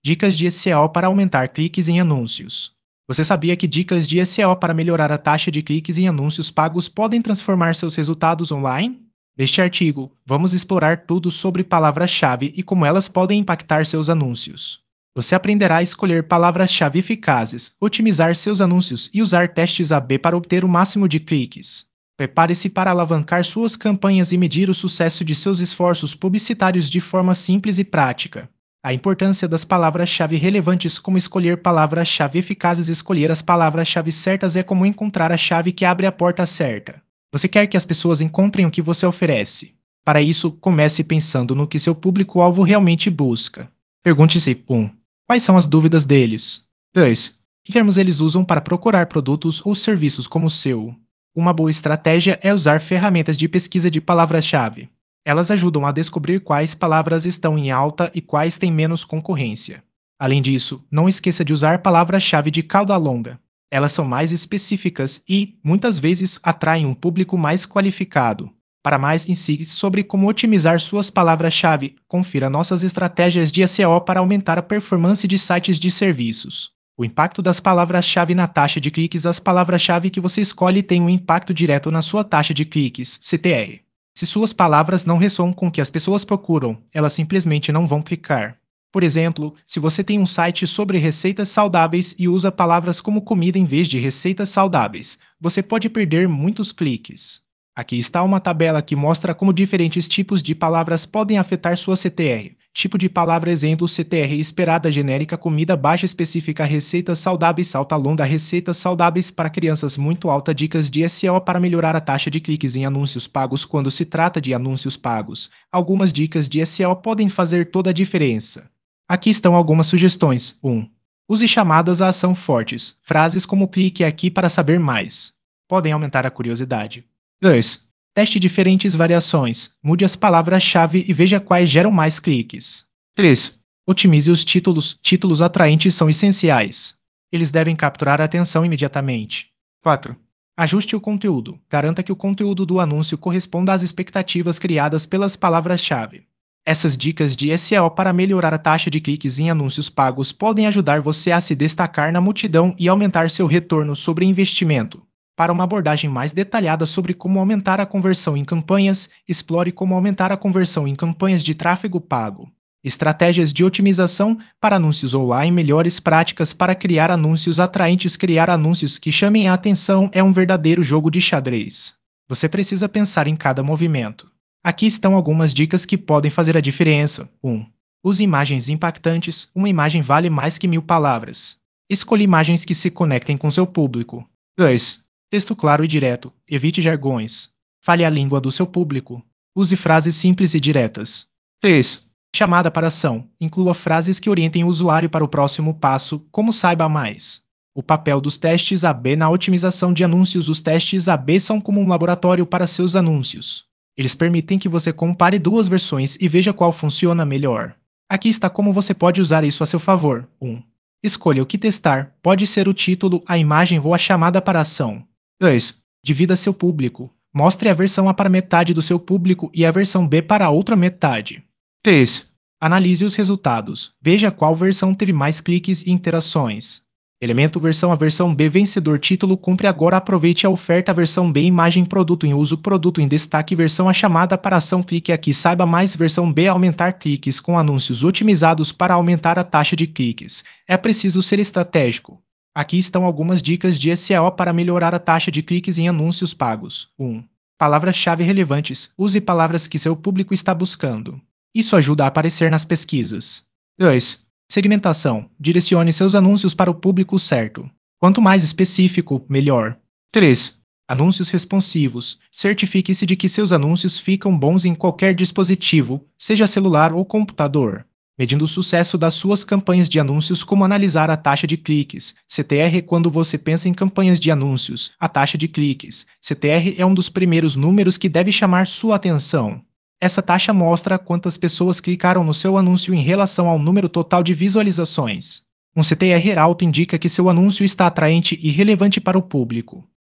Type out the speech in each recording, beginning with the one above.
Dicas de SEO para aumentar cliques em anúncios. Você sabia que dicas de SEO para melhorar a taxa de cliques em anúncios pagos podem transformar seus resultados online? Neste artigo, vamos explorar tudo sobre palavras-chave e como elas podem impactar seus anúncios. Você aprenderá a escolher palavras-chave eficazes, otimizar seus anúncios e usar testes A/B para obter o máximo de cliques. Prepare-se para alavancar suas campanhas e medir o sucesso de seus esforços publicitários de forma simples e prática. A importância das palavras-chave relevantes, como escolher palavras-chave eficazes. Escolher as palavras-chave certas é como encontrar a chave que abre a porta certa. Você quer que as pessoas encontrem o que você oferece. Para isso, comece pensando no que seu público-alvo realmente busca. Pergunte-se: 1. Quais são as dúvidas deles? 2. Que termos eles usam para procurar produtos ou serviços como o seu? Uma boa estratégia é usar ferramentas de pesquisa de palavras-chave. Elas ajudam a descobrir quais palavras estão em alta e quais têm menos concorrência. Além disso, não esqueça de usar palavras-chave de cauda longa. Elas são mais específicas e, muitas vezes, atraem um público mais qualificado. Para mais insights sobre como otimizar suas palavras-chave, confira nossas estratégias de SEO para aumentar a performance de sites de serviços. O impacto das palavras-chave na taxa de cliques. As palavras-chave que você escolhe têm um impacto direto na sua taxa de cliques, CTR. Se suas palavras não ressoam com o que as pessoas procuram, elas simplesmente não vão clicar. Por exemplo, se você tem um site sobre receitas saudáveis e usa palavras como comida em vez de receitas saudáveis, você pode perder muitos cliques. Aqui está uma tabela que mostra como diferentes tipos de palavras podem afetar sua CTR. Tipo de palavra: exemplo, CTR esperada genérica, comida baixa, específica, receitas saudáveis, alta longa, receitas saudáveis para crianças, muito alta. Dicas de SEO para melhorar a taxa de cliques em anúncios pagos. Quando se trata de anúncios pagos, algumas dicas de SEO podem fazer toda a diferença. Aqui estão algumas sugestões. 1. Use chamadas à ação fortes. Frases como "clique aqui para saber mais" podem aumentar a curiosidade. 2. Teste diferentes variações. Mude as palavras-chave e veja quais geram mais cliques. 3. Otimize os títulos. Títulos atraentes são essenciais. Eles devem capturar a atenção imediatamente. 4. Ajuste o conteúdo. Garanta que o conteúdo do anúncio corresponda às expectativas criadas pelas palavras-chave. Essas dicas de SEO para melhorar a taxa de cliques em anúncios pagos podem ajudar você a se destacar na multidão e aumentar seu retorno sobre investimento. Para uma abordagem mais detalhada sobre como aumentar a conversão em campanhas, explore como aumentar a conversão em campanhas de tráfego pago. Estratégias de otimização para anúncios online. Melhores práticas para criar anúncios atraentes. Criar anúncios que chamem a atenção é um verdadeiro jogo de xadrez. Você precisa pensar em cada movimento. Aqui estão algumas dicas que podem fazer a diferença. 1. Use imagens impactantes. Uma imagem vale mais que 1000 palavras. Escolha imagens que se conectem com seu público. 2. Texto claro e direto. Evite jargões. Fale a língua do seu público. Use frases simples e diretas. 3. Chamada para ação. Inclua frases que orientem o usuário para o próximo passo, como "saiba mais". O papel dos testes A/B na otimização de anúncios. Os testes A/B são como um laboratório para seus anúncios. Eles permitem que você compare duas versões e veja qual funciona melhor. Aqui está como você pode usar isso a seu favor. 1. Escolha o que testar. Pode ser o título, a imagem ou a chamada para ação. 2. Divida seu público. Mostre a versão A para metade do seu público e a versão B para a outra metade. 3. Analise os resultados. Veja qual versão teve mais cliques e interações. Elemento versão A, versão B, vencedor, título, compre agora, aproveite a oferta, versão B, imagem, produto em uso, produto em destaque, versão A, chamada para ação, clique aqui, saiba mais, versão B, aumentar cliques com anúncios otimizados para aumentar a taxa de cliques. É preciso ser estratégico. Aqui estão algumas dicas de SEO para melhorar a taxa de cliques em anúncios pagos. 1. Palavras-chave relevantes. Use palavras que seu público está buscando. Isso ajuda a aparecer nas pesquisas. 2. Segmentação. Direcione seus anúncios para o público certo. Quanto mais específico, melhor. 3. Anúncios responsivos. Certifique-se de que seus anúncios ficam bons em qualquer dispositivo, seja celular ou computador. Medindo o sucesso das suas campanhas de anúncios. Como analisar a taxa de cliques, CTR. Quando você pensa em campanhas de anúncios, a taxa de cliques, CTR, é um dos primeiros números que deve chamar sua atenção. Essa taxa mostra quantas pessoas clicaram no seu anúncio em relação ao número total de visualizações. Um CTR alto indica que seu anúncio está atraente e relevante para o público.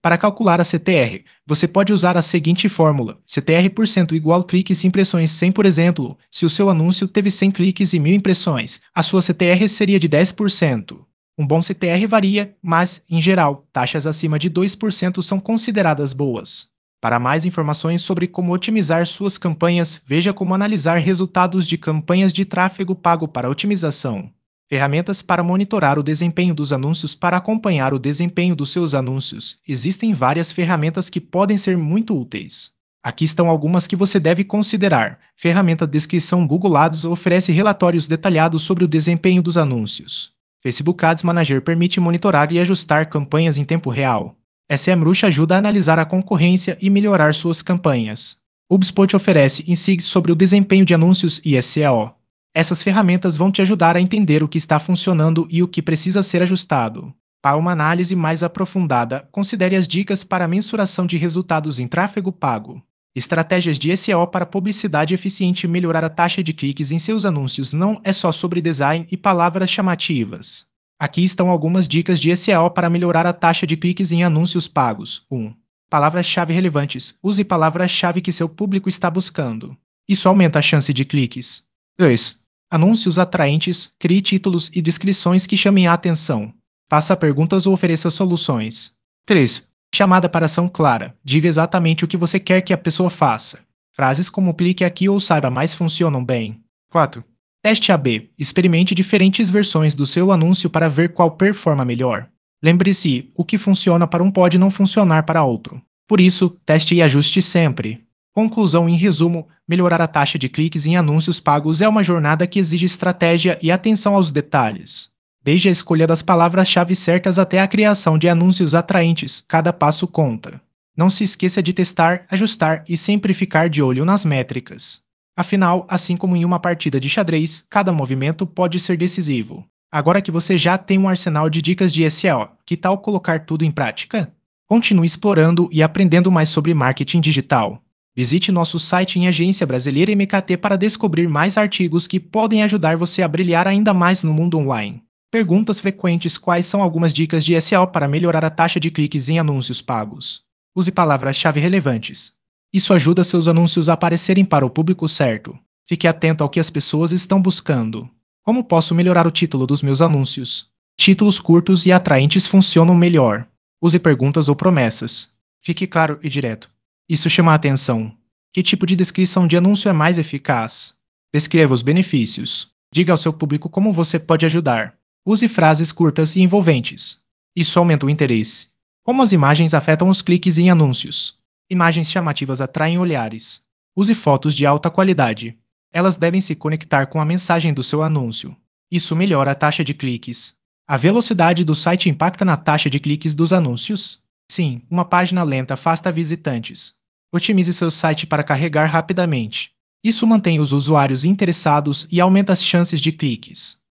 Para calcular a CTR, você pode usar a seguinte fórmula: CTR% igual cliques e impressões 100, por exemplo. Se o seu anúncio teve 100 cliques e 1000 impressões, a sua CTR seria de 10%. Um bom CTR varia, mas, em geral, taxas acima de 2% são consideradas boas. Para mais informações sobre como otimizar suas campanhas, veja como analisar resultados de campanhas de tráfego pago para otimização. Ferramentas para monitorar o desempenho dos anúncios. Para acompanhar o desempenho dos seus anúncios, existem várias ferramentas que podem ser muito úteis. Aqui estão algumas que você deve considerar. Ferramenta Descrição: Google Ads oferece relatórios detalhados sobre o desempenho dos anúncios. Facebook Ads Manager permite monitorar e ajustar campanhas em tempo real. SEMrush ajuda a analisar a concorrência e melhorar suas campanhas. HubSpot oferece insights sobre o desempenho de anúncios e SEO. Essas ferramentas vão te ajudar a entender o que está funcionando e o que precisa ser ajustado. Para uma análise mais aprofundada, considere as dicas para mensuração de resultados em tráfego pago. Estratégias de SEO para publicidade eficiente. Melhorar a taxa de cliques em seus anúncios não é só sobre design e palavras chamativas. Aqui estão algumas dicas de SEO para melhorar a taxa de cliques em anúncios pagos. 1. Palavras-chave relevantes. Use palavras-chave que seu público está buscando. Isso aumenta a chance de cliques. 2. Anúncios atraentes. Crie títulos e descrições que chamem a atenção. Faça perguntas ou ofereça soluções. 3. Chamada para ação clara. Diga exatamente o que você quer que a pessoa faça. Frases como clique aqui ou saiba mais funcionam bem. 4. Teste AB. Experimente diferentes versões do seu anúncio para ver qual performa melhor. Lembre-se, o que funciona para um pode não funcionar para outro. Por isso, teste e ajuste sempre. Conclusão: em resumo, melhorar a taxa de cliques em anúncios pagos é uma jornada que exige estratégia e atenção aos detalhes. Desde a escolha das palavras-chave certas até a criação de anúncios atraentes, cada passo conta. Não se esqueça de testar, ajustar e sempre ficar de olho nas métricas. Afinal, assim como em uma partida de xadrez, cada movimento pode ser decisivo. Agora que você já tem um arsenal de dicas de SEO, que tal colocar tudo em prática? Continue explorando e aprendendo mais sobre marketing digital. Visite nosso site em Agência Brasileira MKT para descobrir mais artigos que podem ajudar você a brilhar ainda mais no mundo online. Perguntas frequentes: quais são algumas dicas de SEO para melhorar a taxa de cliques em anúncios pagos? Use palavras-chave relevantes. Isso ajuda seus anúncios a aparecerem para o público certo. Fique atento ao que as pessoas estão buscando. Como posso melhorar o título dos meus anúncios? Títulos curtos e atraentes funcionam melhor. Use perguntas ou promessas. Fique claro e direto. Isso chama a atenção. Que tipo de descrição de anúncio é mais eficaz? Descreva os benefícios. Diga ao seu público como você pode ajudar. Use frases curtas e envolventes. Isso aumenta o interesse. Como as imagens afetam os cliques em anúncios? Imagens chamativas atraem olhares. Use fotos de alta qualidade. Elas devem se conectar com a mensagem do seu anúncio. Isso melhora a taxa de cliques. A velocidade do site impacta na taxa de cliques dos anúncios? Sim, uma página lenta afasta visitantes. Otimize seu site para carregar rapidamente. Isso mantém os usuários interessados e aumenta as chances de cliques.